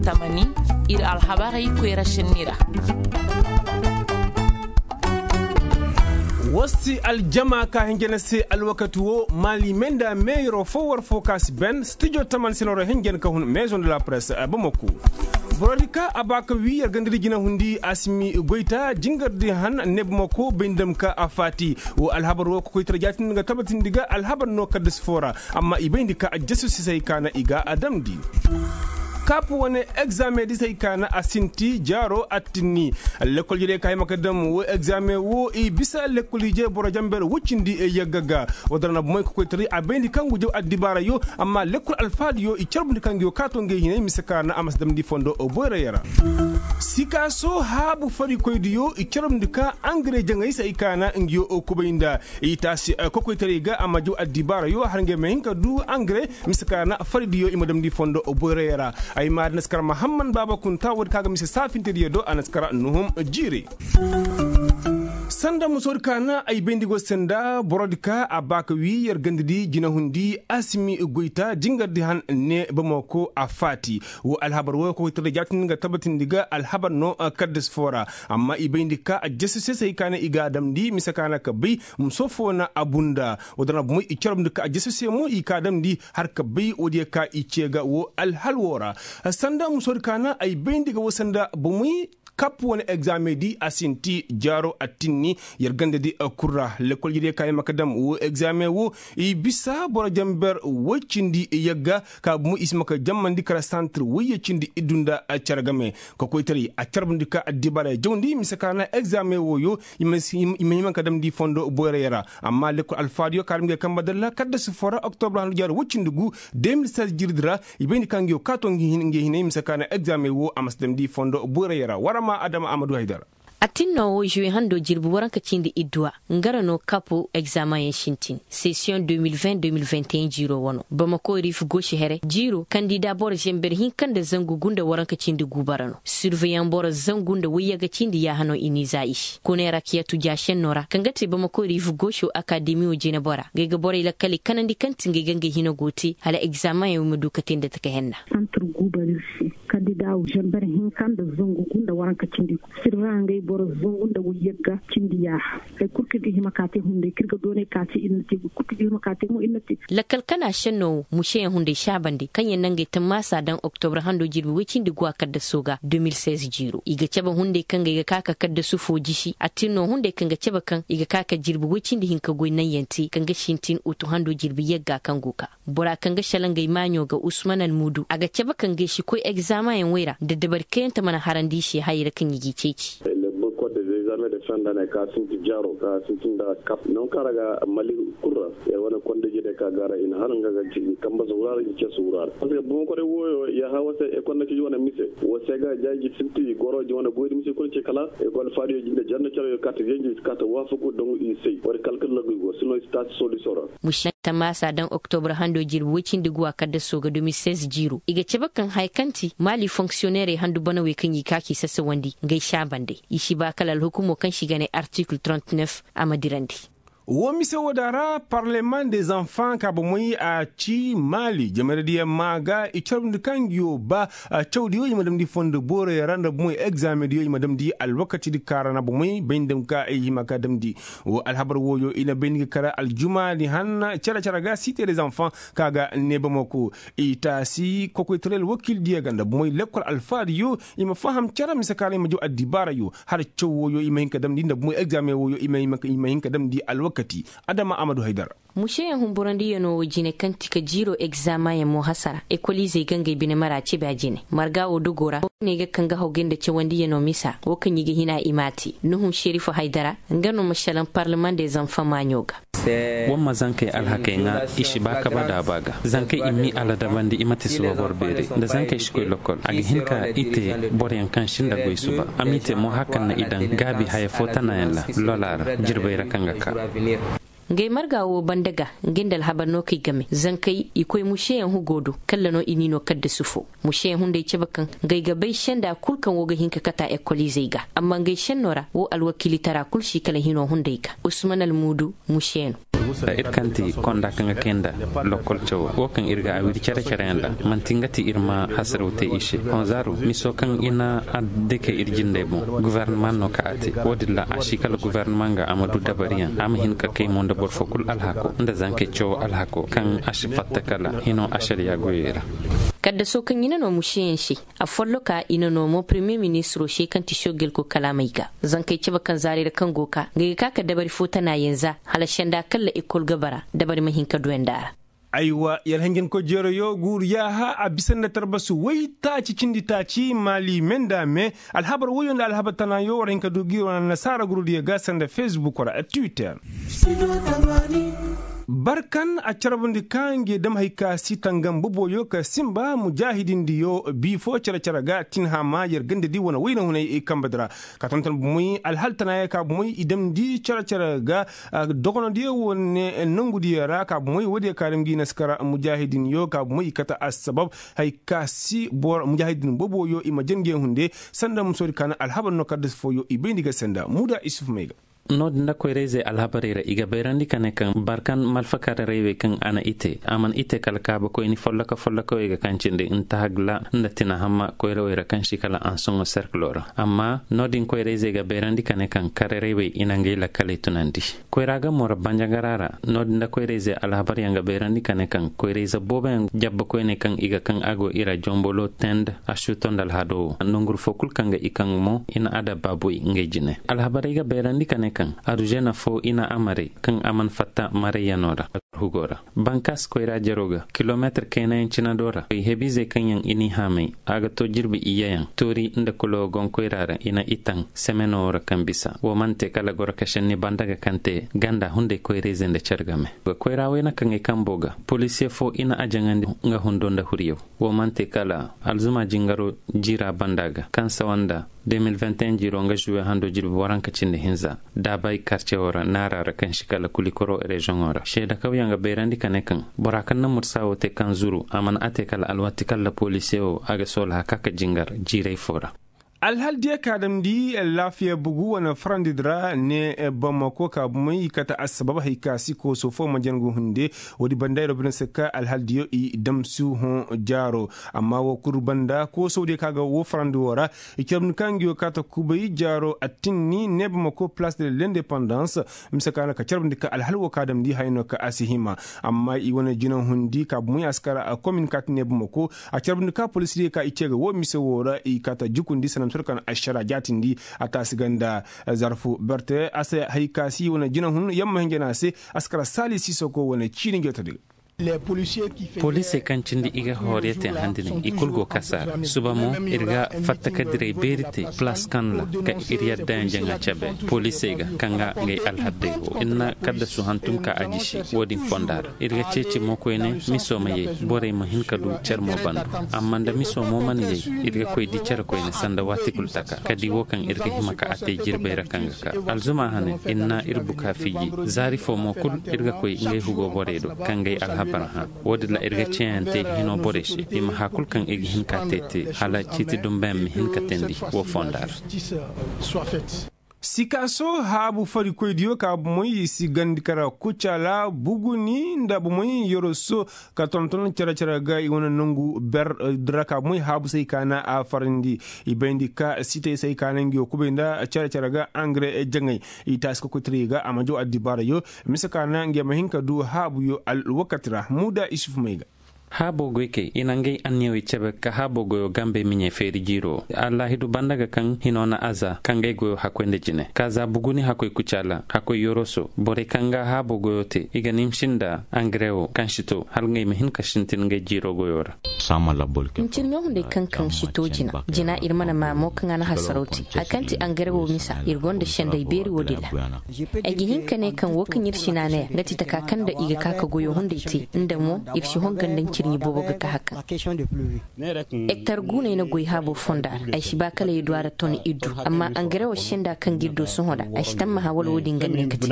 tamani ir alhabari kwera shinira wasti aljama ka hengena se alwakatu wo mali menda meiro forward focus ben studio taman sinoro hengen ka hun maison de la presse bamako Borodika abaka wi gandiri gina hundi asmi goita jingardi han nebmako bindam ka afati wo alhabar wo ko trajatin nga tabatin diga alhabar no kadis fora amma ibindika ajjasu sai kana iga adamdi kapu wane examen di sai kana asinti jaro atini lekol jide kay makadam wo examen wo e bisa lekol je boro jamber wucindi e yagaga wadana moy ko tri abendi kangu jew adibara yo amma lekol alfadi yo e cerbundi kangu kato nge hine misakana amasdam di fondo o boyra yara sikaso habu fari koydi yo e cerbundi ka engrais jangay sai kana ngio o kubayinda e tasi ko tri ga amma jew adibara yo harnge me hinka du engrais misakana fari di yo e madam di fondo o boyra yara ay ma naskar Muhammad Baba Kunta wad kaga misi safin tediyo do anaskara nuhum jiri sanda musor kana ay bendigo senda borodika abaka wi yer gandidi jina hundi asmi goita jingardi han ne bamako afati wo alhabar wo ko tada jatin ga tabatin diga alhabar no kaddes fora amma ibendika ajesse sai kana iga damdi misakana kabi musofona abunda wadana mu ikiram dika ajesse mu ikadamdi har kabi odiya ka icega wo alhalwora sanda musor kana ay bendiga wo sanda bumi kapu wani examen di asinti jaro atini yergande di kurra lekol jide kay makadam wo examen wo i bisa bora jamber wo cindi yagga ka mu ismaka jammandi kara centre wo cindi idunda charagame ko koytari a charbandi ka adibara jondi misakana examen wo yo imema kadam di fondo boyra yara amma lekol alfadio karimge kambadalla kadda sufora octobre hanu jar wo cindugu 2016 jirdira ibeni kangyo katongi hine misakana examen wo amasdam di fondo boyra yara ma Adama Amadou Haidara atinno wo juwe hando jirbu waranka cindi idwa ngarano kapo examen shintin session 2020-2021 jiro wono bamako rif gauche here jiro candidat bor jember hin kanda zangu gunda waranka cindi gubarano surveillant bor zangunda wiyaga cindi ya hano iniza ish kone rakiyatu jashen nora kangati bamako rif gauche academy o jina bora gega bora ila kali kanandi kanti ngege hino goti hala examen yo mudukatinda takahenna centre gubarisi candidat jember hin kanda zangu gunda waranka cindi sirrangai boro zongunda wo yegga cindiya ay kurkidi himakate hunde kirga done kati innati kurkidi himakate mo innati lakal kana shanno mushe hunde shabande kanya nange tamasa dan october hando jirbi wicindi gwa kadda soga 2016 jiro iga ceba hunde kanga iga kaka kadda sufo jishi atinno hunde kanga ceba kan iga kaka jirbi wicindi hinka goynan yanti kanga shintin utu hando jirbi yegga kanguka bora kanga shalanga imanyo ga Usman Almudu aga ceba kanga shi ko examen wera da dabarkenta mana harandi shi hayira kan yigi ceci de fandane ka sinti jaro ka sintinda kap non karaga mali kurra ya wana konde jide ka gara in haranga ga kamba zurar ci surar parce que bon ko re woyo ya hawase e konde ci wona mise wo sega jaaji sinti goro jona boydi mise ko ci kala e gol fadio jinde janna caro carte jenji carte wafuko donc i sey war calcul la go sino stat solution musha tamasa dan octobre hando jir wicindi gwa kadda soga 2016 jiro iga cebakan haikanti mali fonctionnaire handu bana we kan yikaki sassa wandi ngai shabande ishi ba kalal hukumo kan shiga ne article 39 amadirandi Womise wadara parlement des enfants kabomoi a ci Mali jamaradiya maga icharbndi kangyo ba chawdi yoy madam di fonde bore randa boy examen yoy madam di alwakati di karana boy bendem ka ay makadam di wo alhabar woyo ina bengi kara aljuma di hanna cara ga cité des enfants kaga nebamoko itasi kokotrel wakil di ganda boy lekol alfadi yo ima faham cara misakale majo adibara yo har chawo yo ima hinkadam di boy examen woyo ima hinkadam di alwakati Adama Amadou Haidara mushe humburandi yano wajine kanti ka jiro examen ya muhasara ekolize gange bine mara ce bajine marga odugora ne ga kanga hogende ce wandi yano misa wokan yige hina imati nuhum sherifu Haidara ngano mashalan parlement des enfants manyoga wamma zankai alhakai nga ishi baka bada baga zankai immi ala dabandi imati suwa borbere da zankai shikoy lokol agi hinka ite boryan kan shinda goy suba amite mo hakan na idan gabi haya fota na yalla lolar jirbayra kanga ka ngai margawo bandaga ngindal habarno kai game zankai ikoi musheyan hugodo kallano inino kadda sufo musheyan hunde cebakan ngai gabai shanda kulkan woga hinka kata ekolizeiga amma ngai shennora wo alwakili tara kulshi kala hino hundeika Usman Almudu musheyan da irkanti konda kanga kenda lokol cewa wokan irga awiri care yanda mantingati irma hasarute ishe konzaru miso kan ina addeke irjinde bon gouvernement no kaati wodilla ashikala gouvernement ga Amadou Dabarian am hin ka kay monde bor fokul alhako nda zanke cewa alhako kan ashifatta kala hino ashariya goyera kadda so kan yina no mushiyen shi a follo ka ina no mo premier ministre she kan ti shogel ko kalamaiga zan kai kiba kan zare da kan goka ga ka dabari fota na yanza halashen da kalla ikol gabara dabari mahin ka duwenda aiwa yar hangen ko jero yo gur ya ha abisan da tarbasu wai ta ci cindi ta ci mali menda me alhabar wayon da alhabar tana yo warin ka dugi wa nasara guru da gasan da facebook or twitter barkan a carbundi kange dam haika sitangan boboyo ka simba mujahidin diyo bifo cara ga tin hama yergande di wona wayna hunay e kambadra ka tonton muy alhaltana ya ka muy idam di cara ga dogono di wonne nangu di ra ka muy wode karim gi naskara mujahidin yo ka muy kata asbab haika si bor mujahidin boboyo ima jenge hunde sanda musori kana alhaban no kadde fo yo ibendiga senda muda isuf mega nod nda koy reze alhabarira iga bayrandi kane kan barkan malfakara rewe kan ana ite aman ite kala kaba koy ni follaka iga kancinde intahagla ndatina hamma koy rewera kan shikala an songo cerclora amma nodin koy reze iga bayrandi kane kan kare rewe inange la kale tunandi koy raga mora banjagarara nod nda koy reze alhabari yanga bayrandi kane kan koy reze boben jabba koy ne kan iga kan ago ira jombolo tend ashutondal hado nongur fokul kanga ikang mo ina ada babu ngejine alhabari iga bayrandi kane kan arujena fo ina amare kan aman fatta mare yanora hugora bankas koira jaroga kilometer kena enchina dora hebize kanyan ini hame aga to jirbi iyayan tori nda kulo gon koirara ina itang semenora kambisa wo mante kala gora kashenni bandaga kante ganda hunde koireze nda chargame koira wena kange kamboga police fo ina ajangandi nga hundonda huriyo wo mante kala alzuma jingaro jira bandaga kan sawanda 2021 jironga juwe hando jirbi waranka cinde hinza dabay quartier ora narara kan shikala kulikoro region ora sheda kawyanga beirandi kanekan borakan na mursawo te kan zuru aman ate kala alwati kala poliseo aga sola hakaka jingar jirey fora alhal dia kadam di lafiya bugu wana frandidra ne bamako ka mai kata asbab haika siko so fo majangu hunde wodi bandai robin saka alhal dio i damsu hon jaro amma wo kurbanda ko so de kaga wo frandora ikam kangio kata kubai jaro atinni ne bamako place de l'indépendance misaka na ka charbndi ka alhal wo kadam di hayno ka asihima amma i wona jinan hundi ka muy askara a commune kat ne bamako a charbndi ka police de ka icega wo misewora i kata jukundi sanam turkan ashara jatindi atasiganda zarfu berte asa haikasi wona jina hun yamma hengena se askara sali sisoko wona chini jotade police kancindi iga horiyete handini ikulgo kasar subamo irga fattaka dire berite place kanla ka iriya danjanga chabe police iga kanga ngay alhadde inna kadda su hantum ka ajishi wodin fondar irga ceci mokoyne misoma ye bore ma hinkadu cermo bandu amma da misomo man ye irga koy di cer koyne sanda watikul taka kadi wokan irga himaka ate jirbe rakanga ka alzuma hane inna irbuka fiji zari fo mokul irga koy ngay hugo boredo kangay barha wodi la irga ciente hino boreshi ima hakul kan igi hinka tete hala citi dumbem hinka tendi wo fondar sikaso habu fari koydiyo ka moyi si gandikara kucala buguni ndabu moyi yoroso ka tonton cara ga iwana nungu ber draka moyi habu sai kana a farindi ibendi ka site sai kana ngiyo kubenda cara ga angre jangai itasko kutriga amajo adibara yo misaka na ngiya mahinka du habu yo al wakatra muda isuf maiga habo goyke inange anyewi chebe ka habo goyo gambe minye feri jiro Allah hidu bandaga kan hinona aza kange goyo hakwende jine kaza buguni hakoy kuchala hakoy yoroso bore kanga habo goyote iga nimshinda angreo kanshito halnge mehin kashintin nge jiro goyora sama la bolke mchirnyo hunde kan shito jina irmana ma mo kan ana hasaroti akanti angreo misa irgonde shenda iberi wodila egi hinkane kan wokan yirshina ne ngati takakanda iga kaka goyo hunde ti inda mo irshi hongan kirni bobo ga ka haka hectare guna ina goyi habo fondar ai shi ba kala yidwara ton iddu amma an gare wa shinda kan giddo sun hoda ai shi tamma hawal wodin ganne kati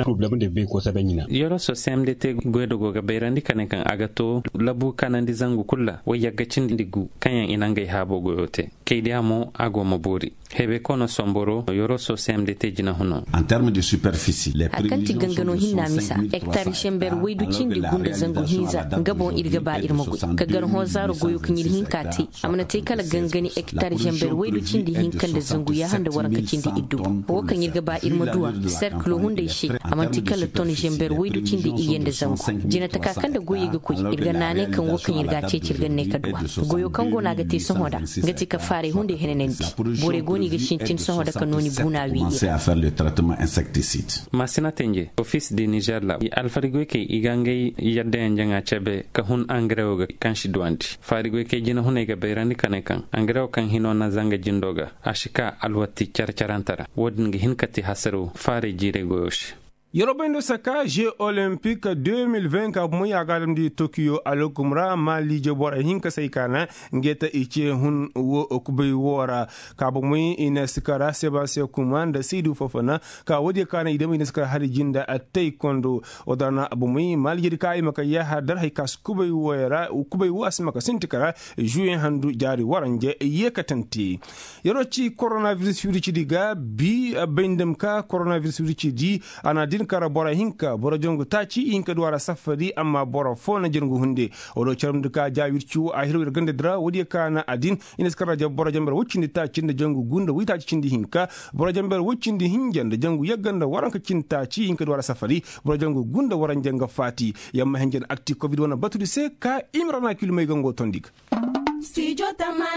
yoro so semdete goydo goga bayrandi kane kan agato labu kanandi zangu kulla waya gacin digu kanyan inangai habo goyote keidiamo ago mabori hebe kono somboro yoro so semdete jina huno en termes de superficie les akanti gangano hinna misa hectare shember waydu cindi gunda zangu hinza gabon irga ba irmago kagar ho zaro goyo kinir hinkati amna te kala gangani hectare shember waydu cindi hinkan da zangu ya handa waranka cindi iddu wo kan irga ba irmaduwa cercle hunde shi amanti kala ton shember waydu cindi iyende zangu jina ta kakan da goyi ga kuyi irga nane kan wo kan irga ce cirgan ne kaduwa goyo kan gona ga te son hoda ngati ka fare hunde henenendi bore goni ga shincin son hoda kanoni buna wi à faire le traitement insecticide masina tenje office de Niger la alfarigo ke igangay yadde njanga chebe ka hun angrew ga kan shidwanti farigo ke jina hunay ga bayrani kanekan angrew kan hinona zanga jindoga ashika alwati charcharantara wodin ga hinkati hasaru fare jire goyosh Yorobendo saka Jeux Olympiques 2020 ka mu ya galam di Tokyo alokumra mali je bora hinka saykana ngeta iche hun wo okubay wora ka bu mu ina sikara Sebastien Kumanda Sidou Fofana ka wodi kana idam ina sikara hali jinda a taekwondo odana abu mu mali je kai maka ya hadar hay kas kubay wora kubay wasma ka sintikara juin handu jari waranje yekatanti yorochi coronavirus yuri diga bi bendem ka coronavirus yuri di ana kara bora hinka bora jongu taci hinka duwara safari amma bora fona jirngu hunde odo charmduka jawircu a hirwir gande dra wodi kana adin inaskara jab bora jamber wuccindi taci nda jongu gunda wita cindi hinka bora jamber wuccindi hinjanda jongu yagganda waranka cintaci hinka duwara safari bora jongu gunda waran janga fati yamma henjen acti covid wana batudi se ka imrana kilumay gango tondik Studio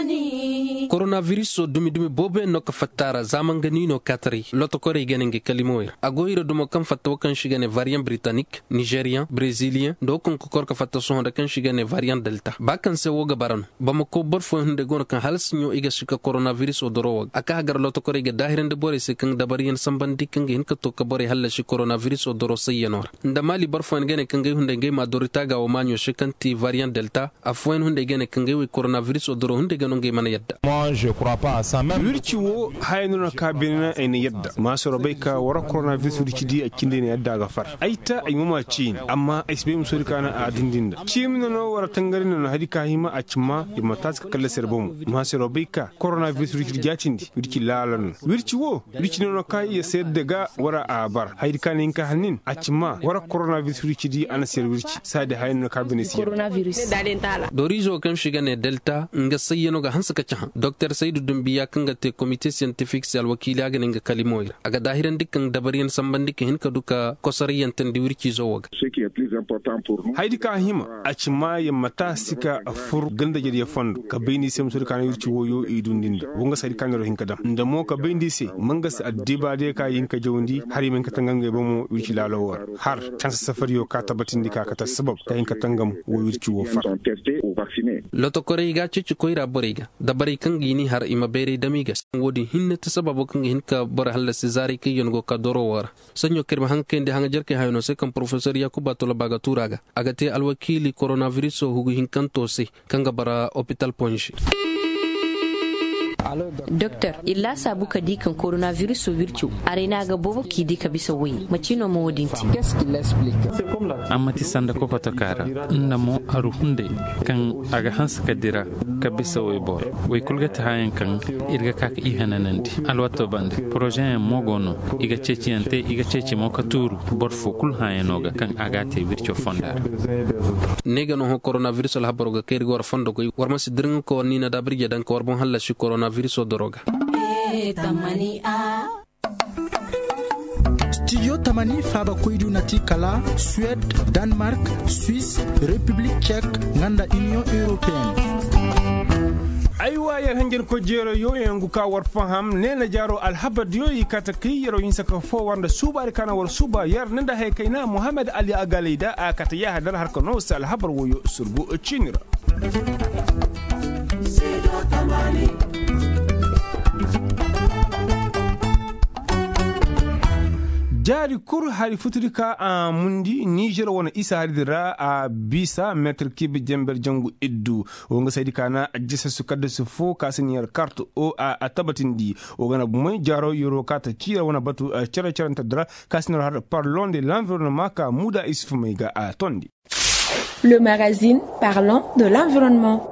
Tamani Coronavirus so dumi bobe no ka fattara zaman gani no katari loto kore genenge kalimoy agoyro dumo kan fatto kan shigane variant britannique nigérien brésilien do kon ko ka fatto so da kan shigane variant delta bakan se woga baran bamako borfo hunde gon kan hals nyo iga shika coronavirus o doro aka gar loto kore ge dahirende bore se kan dabariyan sambandi kan gen ka to ka bore halla shi coronavirus o doro sayenor ndamali borfo ngene kan ge hunde nge ma dorita ga o manyo shikanti variant delta afwen hunde gene kan ge coronavirus odoro hunde ganonge mana yadda moi je crois pas à ça même wirciwo haynuna kabina en yadda masoro bayka wara coronavirus wircidi a kinde ne yadda ga far aita ay mama ci amma isbe musori kana a dindinda cimno no wara tangarin no hadika hima a cimma imma taska kala serbum masoro bayka coronavirus wircidi jacindi wirci lalan wirciwo wircino no kai ya sedde ga wara a bar hadika ne ka hanin a cimma wara coronavirus wircidi ana ser wirci sade haynuna kabina si coronavirus dorizo kan shiga ne delta nga sayyano ga hansa kacha Dr. Saidou Dumbiya kan ga te comité scientifique sal wakila ga nga kalimoyra aga dahiran dikkan dabariyan sambandi ke hin ka duka kosariyan tan di wirki zo waga ce qui est plus important pour nous haydi ka hima a cima ya mata sika fur ganda jeri fond ka bayni sem sur kan wirki woyo idundinde wonga sari kan ro hin ka dam ndamo ka bayndi se manga sa addiba de ka yin ka jawndi hari men ka tanganga ba mo wirki lalowa har tan safari yo ka tabatindi ka ta sabab ka yin ka tangam wo wirki wo far loto koreyga cici koyra boreyga dabari kan gini har ima bere damiga wodi hinne ta sababu kan hin ka bor halla sizari ke yongo ka doro war sanyo kerma hankende hanga jerke hayno se kan professeur yakuba tola baga turaga agate alwakili coronavirus hugu hin kan tosi kanga bara hospital ponji Docteur, illa sabu ka dikan coronavirus so virtu arena ga bobo ki dika bisa wayi macino mo wodinti amma ti sanda ko patokara ndamo aruhunde kan aga hansa kadira ka bisa way bor way kulgata hayan kan irga kaka ihananandi alwato bande projet mogono iga ceci ante iga ceci mo katuru bor fo kul hayanoga kan agate virtu fondar nega no coronavirus la habroga keri gor fondo ko warma sidring ko ni na dabrije dan ko warbon halla shi coronavirus o doroga Studio Tamani faba koydu nati kala Suède, Danemark, Suisse, République tchèque, nganda Union européenne. aywa yar hangen ko jero yo yangu ka war faham nena jaro alhabad yo yikata ki yaro yin saka fo wanda suba kana war suba yar nanda hay kaina Muhammad Ali Agalida akata ya hadar har kono sal habar woyo surbu chinira jari kur hari futurika a mundi Niger wona isa haridira a bisa metre kibe jember jangu iddu o nga saydi kana jessa su kadde su fo kasiniyar carte o a tabatindi o gana bumay jaro yoro kata kira wona batu cere ceranta dra kasiniyar har parlons de l'environnement ka muda isfumega a tondi. Le magazine parlant de l'environnement.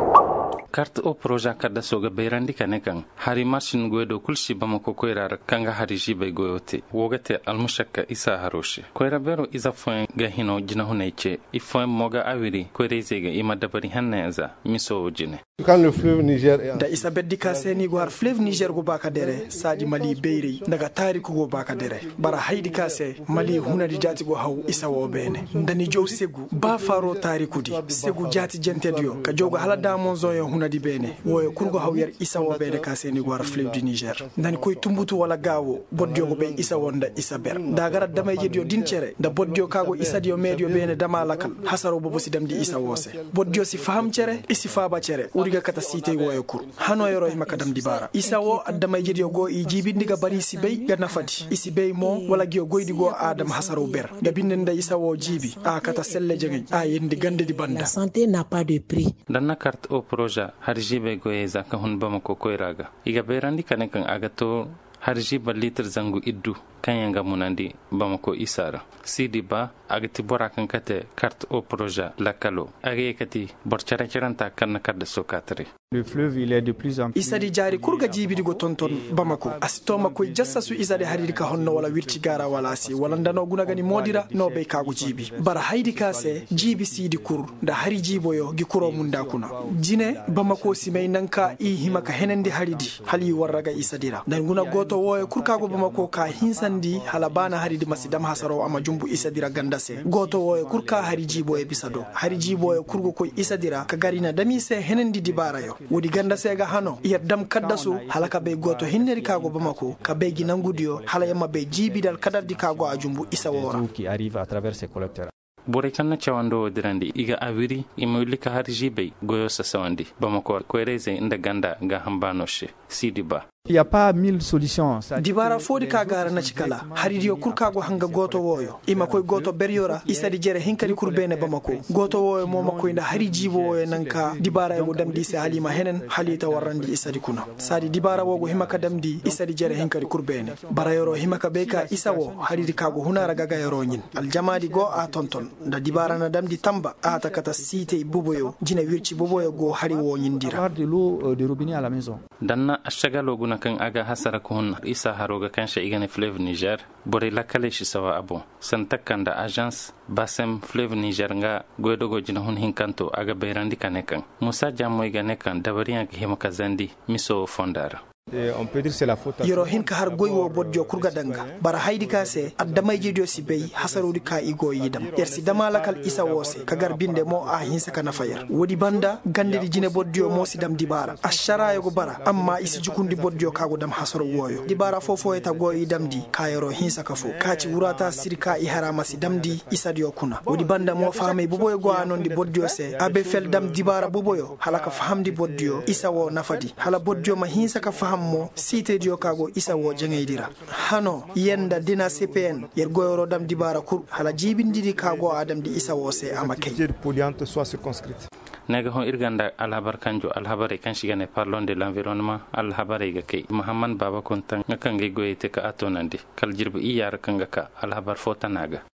carte au projet kada soga beirandi kanekan hari marsin goedo kulsi bamako koirar kanga hari jibe goyote wogate almushaka isa haroshi koira bero isa foin gahino jina hunaiche ifoin moga awiri koirezega ima dabari hannaza miso jine quand le fleuve Niger da isa beddi ka seni go har fleuve Niger go baka dere saji mali beiri daga tariku go baka dere bara haidi ka se mali hunadi jati go haw isa wo bene ndani jow segu ba faro tariku di segu jati jentedio ka jogo hala da monzo yo hunadi bene woyo kurgo hawyar isa wo bene ka seni go har fleuve du Niger ndani koy tumbutu wala gawo boddio go be isa wonda isa ber da gara damay jedio dincere da boddio kago isa dio medio bene dama lakal hasaro bobo si damdi isa wose boddio si faham cere isi faba cere uriga kata site woyo kur hano yoro e makadam dibara isa wo damay jedio go i jibindiga bari si bey ga nafati isi bey mo wala gio goydi go adam hasaro ber ga binnenda isa wo jibi a kata selle jengay a yendi gande di banda la santé n'a pas de prix danna carte au projet harjibe goye zaka hun bamako koiraga iga berandi kanekan agato harjiba litre zangu iddu kanyanga munandi bamako isara sidi ba agati borakan kate carte au projet lakalo age kati borchara charanta kan kadda sokatre. Le fleuve il est de plus en plus isadi jari kurga jibidi go tonton bamako astoma ko jassasu isadi hariri ka honno wala wirci gara wala si wala ndano gunagani modira no be kago jibi bara haidi ka se jibi sidi kur da hari jiboyo gi kuro munda kuna jine bamako simay nanka i himaka henende haridi hali warraga isadira dan guna goto woyo kurkago bamako ka hinsandi halabana haridi masidam hasaro ama jumbu isadira gandase goto woyo kurka hari jiboyo bisado hari jiboyo kurgo ko isadira ka garina dami se henende dibara yo wodi ganda sega hano yerdam kaddasu halaka be goto hinneri kago bamako ka be ginangudiyo hala yama be jibidal kadardi kago ajumbu isa wora qui arrive à travers ces collecteurs. bore kanna chawando dirandi iga awiri imulika harjibe goyo sasawandi bamako koereze inda ganda ga hambanoshe sidiba. Il n'y a pas 1000 solutions. Dibara fodi ka gara na cikala haridiyo kurkago hanga goto woyo ima koy goto beryora isadi jere hinkali kurbene bamako goto woyo moma koy nda hari jibo woyo nanka dibara yo damdi se halima henen halita warandi isadi kuna sadi dibara wogo himaka damdi isadi jere hinkali kurbene barayoro himaka beka isawo haridi kago hunara gaga yoro nyin aljamadi go a tonton da dibara na damdi tamba a takata site buboyo jina wirci buboyo go hari wo nyindira de l'eau de robinet à la maison. Danna ashagalo kan aga hasara kun isa haroga kansha igane fleuve Niger bore lakale shi sawa abo santakanda agence basem fleuve Niger nga godogo jina hun hinkanto aga beirandi kanekan musa jamoy ganekan dabariya ke himaka zandi miso fondara. On peut dire c'est la faute. Yoro hinka har goywo bodjo kurga danga bara haidi kase addamay jedio si bey hasarudi ka igo yidam yersi damalakal isa wose kagar binde mo a hinsa kana fayar wodi banda gande di jine bodjo mo si dam dibara ashara yogo bara amma isi jukundi bodjo kago dam hasaro woyo dibara fofo eta go yidam di kayoro hinsa kafo kaci wurata sirka i harama si damdi isa dio kuna wodi banda mo faame buboyo go anon di bodjo se abe fel dam dibara buboyo halaka fahamdi bodjo isa wo nafadi hala bodjo ma hinsa ka hammo site dio kago isa wo jengaydira hano yenda dina CPN yer goyoro dam dibara kur hala jibindiri kago adam di isa wo se amakay polluante soit circonscrite. Nega hon irganda alhabar kanjo alhabare kan shigane parlons de l'environnement alhabare ga kay Muhammad Baba Kontan ngakange goyete ka atonandi kal jirbu iyar kanga ka alhabar fotanaga